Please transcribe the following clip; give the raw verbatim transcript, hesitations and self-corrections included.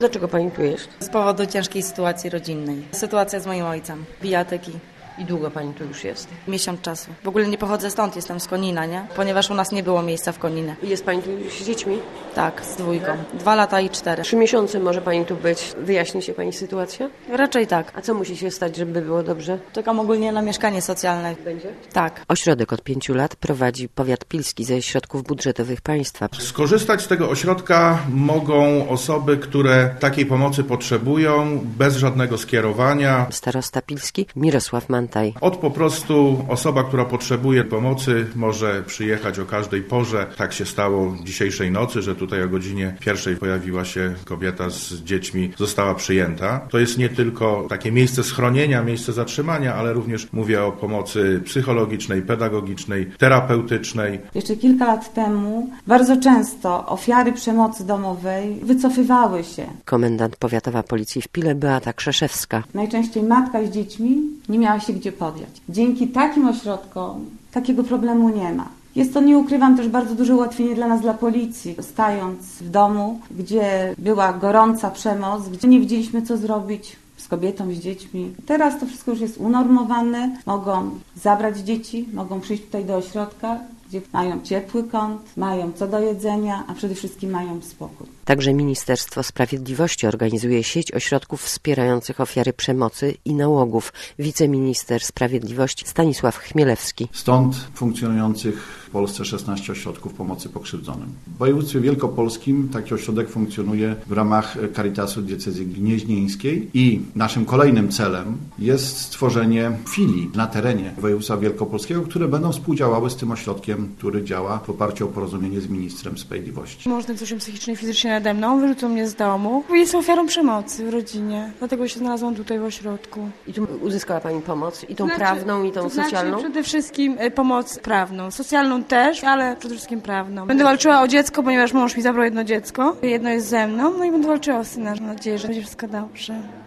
Dlaczego pani tu jest? Z powodu ciężkiej sytuacji rodzinnej. Sytuacja z moim ojcem. Bijatyki. I długo pani tu już jest? Miesiąc czasu. W ogóle nie pochodzę stąd, jestem z Konina, nie? Ponieważ u nas nie było miejsca w Koninie. I jest pani tu z dziećmi? Tak, z dwójką. Dwa lata i cztery. Trzy miesiące może pani tu być. Wyjaśni się pani sytuację? Raczej tak. A co musi się stać, żeby było dobrze? Czekam ogólnie na mieszkanie socjalne. Będzie? Tak. Ośrodek od pięciu lat prowadzi powiat pilski ze środków budżetowych państwa. Skorzystać z tego ośrodka mogą osoby, które takiej pomocy potrzebują, bez żadnego skierowania. Starosta pilski Mirosław Mantaj. Od po prostu osoba, która potrzebuje pomocy, może przyjechać o każdej porze. Tak się stało dzisiejszej nocy, że tutaj o godzinie pierwszej pojawiła się kobieta z dziećmi, została przyjęta. To jest nie tylko takie miejsce schronienia, miejsce zatrzymania, ale również mówię o pomocy psychologicznej, pedagogicznej, terapeutycznej. Jeszcze kilka lat temu bardzo często ofiary przemocy domowej wycofywały się. Komendant powiatowa policji w Pile Beata Krzeszewska. Najczęściej matka z dziećmi nie miała się gdzie podjąć. Dzięki takim ośrodkom takiego problemu nie ma. Jest to, nie ukrywam, też bardzo duże ułatwienie dla nas, dla policji. Stając w domu, gdzie była gorąca przemoc, gdzie nie wiedzieliśmy, co zrobić z kobietą, z dziećmi. Teraz to wszystko już jest unormowane. Mogą zabrać dzieci, mogą przyjść tutaj do ośrodka, gdzie mają ciepły kąt, mają co do jedzenia, a przede wszystkim mają spokój. Także Ministerstwo Sprawiedliwości organizuje sieć ośrodków wspierających ofiary przemocy i nałogów. Wiceminister Sprawiedliwości Stanisław Chmielewski. Stąd funkcjonujących w Polsce szesnaście ośrodków pomocy pokrzywdzonym. W województwie wielkopolskim taki ośrodek funkcjonuje w ramach Caritasu Diecezji Gnieźnieńskiej i naszym kolejnym celem jest stworzenie filii na terenie województwa wielkopolskiego, które będą współdziałały z tym ośrodkiem, który działa w oparciu o porozumienie z ministrem sprawiedliwości. Mąż ten coś psychicznie i fizycznie nade mną, wyrzucił mnie z domu. Jestem ofiarą przemocy w rodzinie, dlatego się znalazłam tutaj w ośrodku. I tu uzyskała pani pomoc? I tą Znaczy, prawną, i tą to socjalną? Znaczy przede wszystkim y, pomoc prawną, socjalną też, ale przede wszystkim prawną. Będę walczyła o dziecko, ponieważ mąż mi zabrał jedno dziecko, jedno jest ze mną, no i będę walczyła o syna. Mam nadzieję, że będzie wszystko dobrze.